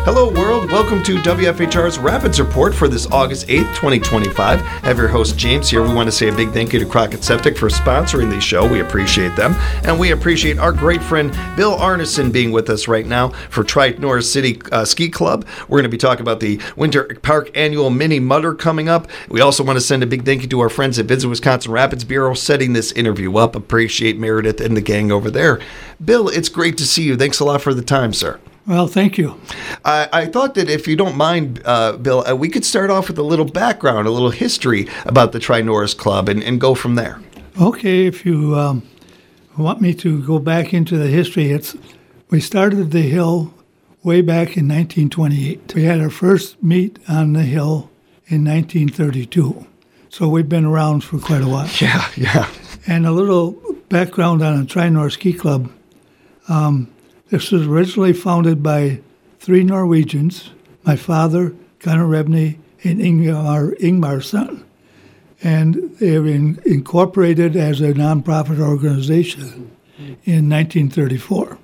Hello, world. Welcome to WFHR's Rapids Report for this August 8th, 2025. I have your host, James, here. We want to say a big thank you to Crockett Septic for sponsoring the show. We appreciate them. And we appreciate our great friend, Bill Arneson, being with us right now for Tri-Norris City Ski Club. We're going to be talking about the Winter Park Annual Mini Mudder coming up. We also want to send a big thank you to our friends at Visit Wisconsin Rapids Bureau setting this interview up. Appreciate Meredith and the gang over there. Bill, it's great to see you. Thanks a lot for the time, sir. Well, thank you. I thought that if you don't mind, Bill, we could start off with a little background, a little history about the Tri-Norris Club and go from there. Okay, if you want me to go back into the history, we started the hill way back in 1928. We had our first meet on the hill in 1932. So we've been around for quite a while. Yeah. And a little background on the Tri-Norris Ski Club. This was originally founded by three Norwegians, my father, Gunnar Rebney, and Ingmarson. And they were incorporated as a nonprofit organization in 1934.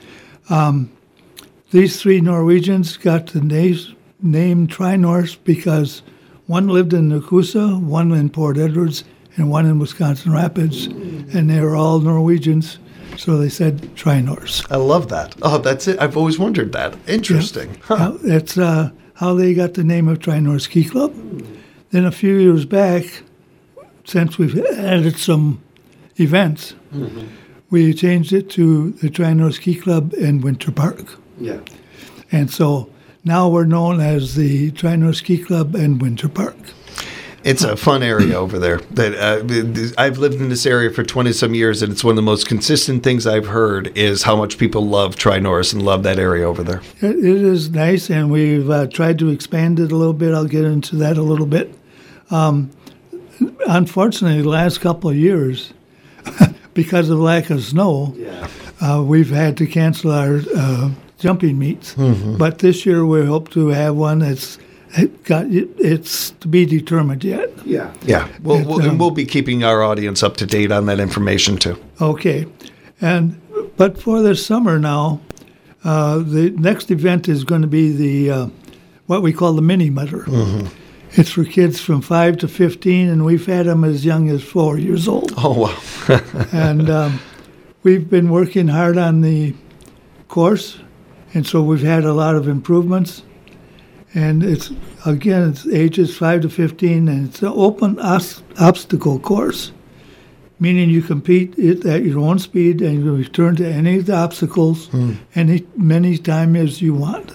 These three Norwegians got the name Tri-Norris because one lived in Nakusa, one in Port Edwards, and one in Wisconsin Rapids, and they were all Norwegians. So they said Tri-Norris. I love that. Oh, that's it. I've always wondered that. Interesting. Yeah. Huh. That's how they got the name of Tri-Norris Ski Club. Then a few years back, since we've added some events, we changed it to the Tri-Norris Ski Club in Winter Park. Yeah. And so now we're known as the Tri-Norris Ski Club in Winter Park. It's a fun area over there. That I've lived in this area for 20-some years, and it's one of the most consistent things I've heard is how much people love Tri-Norris and love that area over there. It is nice, and we've tried to expand it a little bit. I'll get into that a little bit. Unfortunately, the last couple of years, because of lack of snow, we've had to cancel our jumping meets. But this year we hope to have one that's it's to be determined yet. Yeah. We'll be keeping our audience up to date on that information too. Okay, but for this summer now, the next event is going to be the what we call the Mini Mudder. It's for kids from 5 to 15, and we've had them as young as 4 years old. Oh wow! And we've been working hard on the course, and so we've had a lot of improvements. And it's ages 5 to 15, and it's an open obstacle course, meaning you compete it at your own speed and you return to any of the obstacles many times as you want.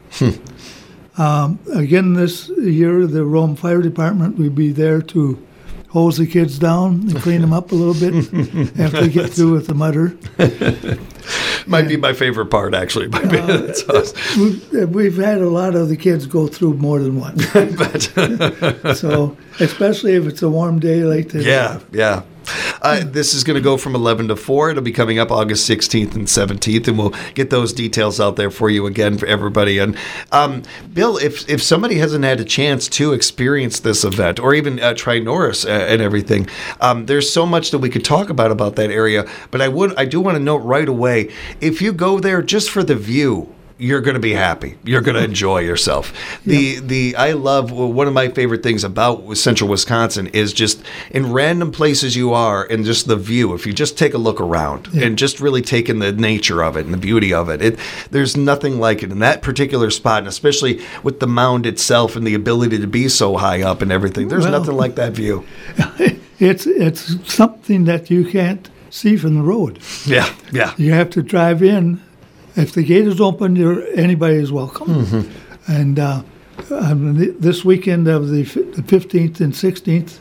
Again, this year, the Rome Fire Department will be there to hose the kids down and clean them up a little bit after they get through with the mudder. Might be my favorite part, actually. We've had a lot of the kids go through more than once. So, especially if it's a warm day like today. Yeah. This is going to go from 11 to 4. It'll be coming up August 16th and 17th, and we'll get those details out there for you again for everybody. And Bill, if somebody hasn't had a chance to experience this event, or even Tri-Norris and everything, there's so much that we could talk about that area. But I do want to note right away, if you go there just for the view, you're going to be happy. You're going to enjoy yourself. I love, one of my favorite things about central Wisconsin is just in random places you are and just the view. If you just take a look around and just really take in the nature of it and the beauty of it, there's nothing like it in that particular spot, and especially with the mound itself and the ability to be so high up and everything. There's nothing like that view. It's something that you can't see from the road. Yeah. You have to drive in. If the gate is open, anybody is welcome. And this weekend of the 15th and 16th,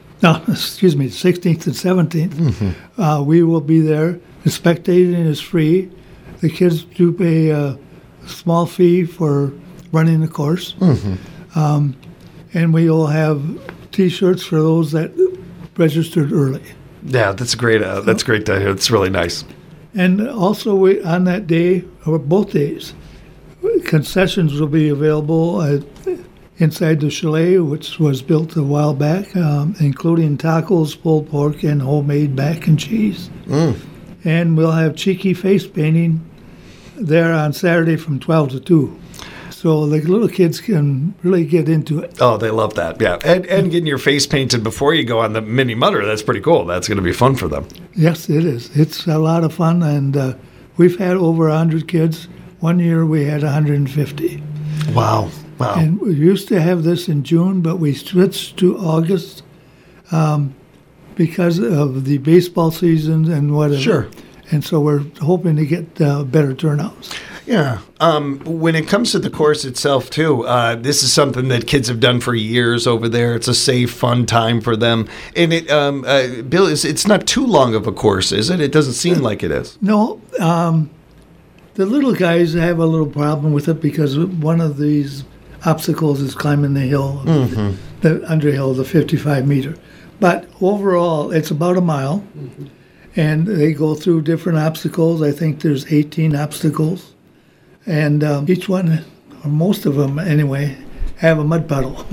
16th and 17th, we will be there. The spectating is free. The kids do pay a small fee for running the course. And we will have T-shirts for those that registered early. Yeah, that's great. That's great to hear. It's really nice. And also, on that day, or both days, concessions will be available inside the chalet, which was built a while back, including tacos, pulled pork, and homemade mac and cheese. And we'll have cheeky face painting there on Saturday from 12 to 2. So the little kids can really get into it. Oh, they love that. Yeah. And getting your face painted before you go on the Mini Mudder, that's pretty cool. That's going to be fun for them. Yes, it is. It's a lot of fun, and we've had over 100 kids. One year we had 150. Wow. And we used to have this in June, but we switched to August because of the baseball season and whatever. Sure. And so we're hoping to get better turnouts. Yeah. When it comes to the course itself, too, this is something that kids have done for years over there. It's a safe, fun time for them. And it, Bill, it's not too long of a course, is it? It doesn't seem like it is. No. The little guys have a little problem with it because one of these obstacles is climbing the hill, the underhill, the 55-meter. But overall, it's about a mile. And they go through different obstacles. I think there's 18 obstacles. And each one, or most of them anyway, have a mud puddle.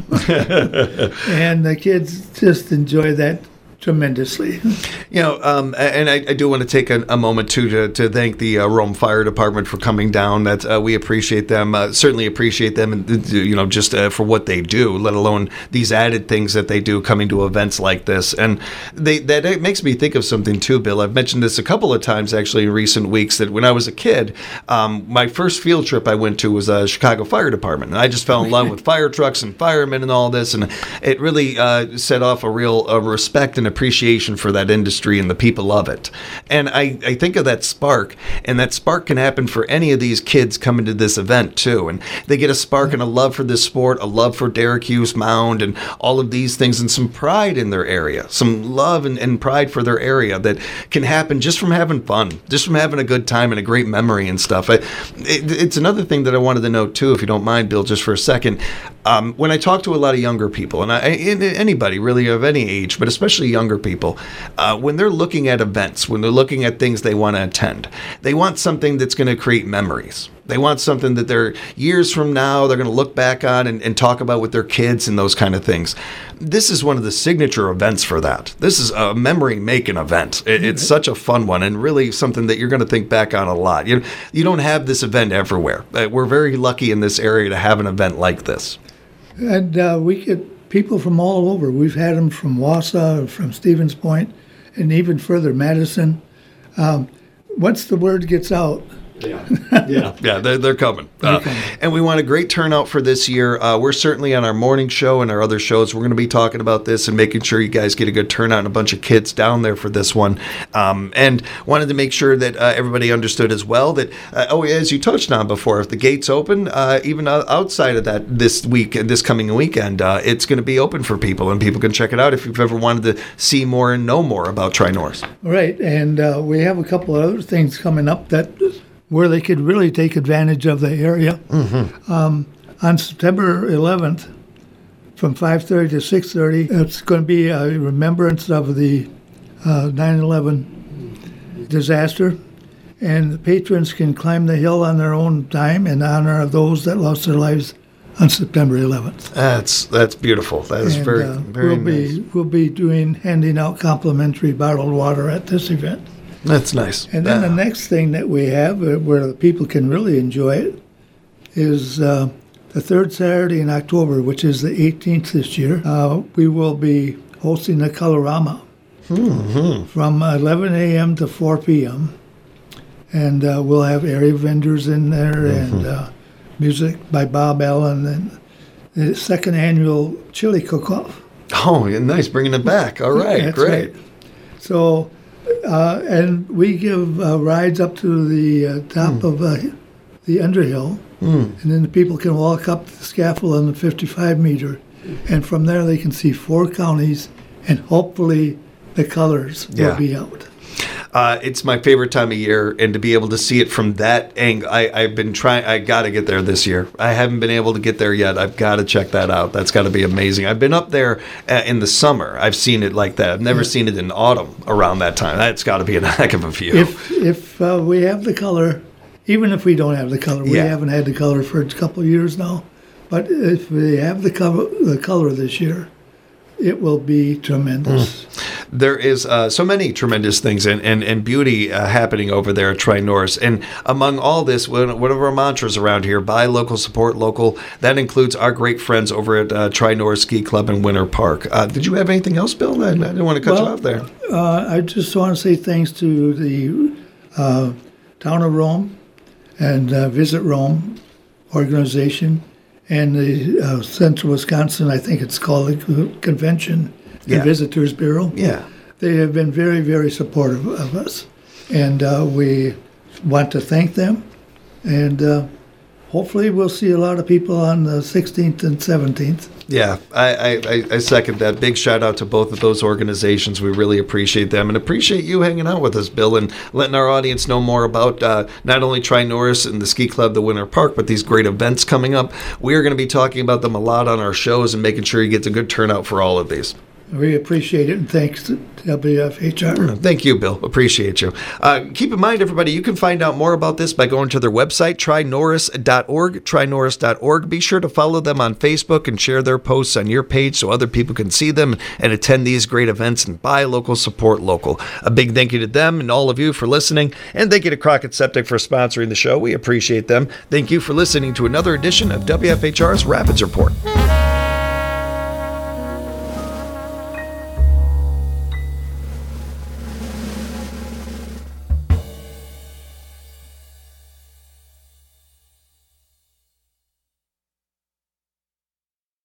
And the kids just enjoy that tremendously. You know, and I do want to take a moment too to thank the Rome Fire Department for coming down. That we appreciate them, certainly appreciate them, and just for what they do, let alone these added things that they do coming to events like this. And it makes me think of something too, Bill. I've mentioned this a couple of times actually in recent weeks. That when I was a kid, my first field trip I went to was Chicago Fire Department, and I just fell in love with fire trucks and firemen and all this, and it really set off a real respect and appreciation for that industry and the people of it. And I think of that spark, and that spark can happen for any of these kids coming to this event too. And they get a spark and a love for this sport, a love for Derek Hughes Mound and all of these things, and some pride in their area, some love and pride for their area that can happen just from having fun, just from having a good time and a great memory and stuff. It's another thing that I wanted to note too, if you don't mind, Bill, just for a second. When I talk to a lot of younger people, and anybody really of any age, but especially younger people, when they're looking at events, when they're looking at things they want to attend, they want something that's going to create memories. They want something that they're years from now, they're going to look back on and talk about with their kids and those kind of things. This is one of the signature events for that. This is a memory-making event. It's such a fun one and really something that you're going to think back on a lot. You don't have this event everywhere. We're very lucky in this area to have an event like this. And we get people from all over. We've had them from Wausau, from Stevens Point, and even further, Madison. Once the word gets out, Yeah, they're coming. And we want a great turnout for this year. We're certainly on our morning show and our other shows. We're going to be talking about this and making sure you guys get a good turnout and a bunch of kids down there for this one. And wanted to make sure that everybody understood as well that, as you touched on before, if the gates open, even outside of that this coming weekend, it's going to be open for people and people can check it out if you've ever wanted to see more and know more about Tri-North. Right, and we have a couple of other things coming up where they could really take advantage of the area. On September 11th, from 5:30 to 6:30, it's going to be a remembrance of the 9/11 disaster, and the patrons can climb the hill on their own time in honor of those that lost their lives on September 11th. That's beautiful. That is very nice. We'll be handing out complimentary bottled water at this event. That's nice. And then the next thing that we have, where the people can really enjoy it, is the third Saturday in October, which is the 18th this year. We will be hosting a Colorama from 11 a.m. to 4 p.m. And we'll have area vendors in there and music by Bob Allen and the second annual chili cook-off. Oh, nice, bringing it back. All right, That's great. Right. So... and we give rides up to the top of the underhill, and then the people can walk up the scaffold on the 55-meter, and from there they can see 4 counties, and hopefully the colors will be out. It's my favorite time of year, and to be able to see it from that angle, I've been trying. I got to get there this year. I haven't been able to get there yet. I've got to check that out. That's got to be amazing. I've been up there in the summer. I've seen it like that. I've never seen it in autumn around that time. That's got to be a heck of a view. If we have the color, even if we don't have the color, we haven't had the color for a couple of years now. But if we have the color this year, it will be tremendous. there is so many tremendous things and beauty happening over there at Tri-Norris. And among all this, one of our mantras around here, buy local, support local. That includes our great friends over at Tri-Norris Ski Club in Winter Park. Did you have anything else, Bill? I didn't want to cut you off there. I just want to say thanks to the Town of Rome and Visit Rome organization and the Central Wisconsin, I think it's called the Convention and Visitors Bureau. Yeah. They have been very, very supportive of us. And we want to thank them. And hopefully we'll see a lot of people on the 16th and 17th. Yeah, I second that. Big shout out to both of those organizations. We really appreciate them and appreciate you hanging out with us, Bill, and letting our audience know more about not only Tri-Norris and the Ski Club, the Winter Park, but these great events coming up. We are going to be talking about them a lot on our shows and making sure you get a good turnout for all of these. We appreciate it, and thanks to WFHR. Thank you, Bill. Appreciate you. Keep in mind, everybody, you can find out more about this by going to their website, trinorris.org, trinorris.org. Be sure to follow them on Facebook and share their posts on your page so other people can see them and attend these great events and buy local, support local. A big thank you to them and all of you for listening, and thank you to Crockett Septic for sponsoring the show. We appreciate them. Thank you for listening to another edition of WFHR's Rapids Report.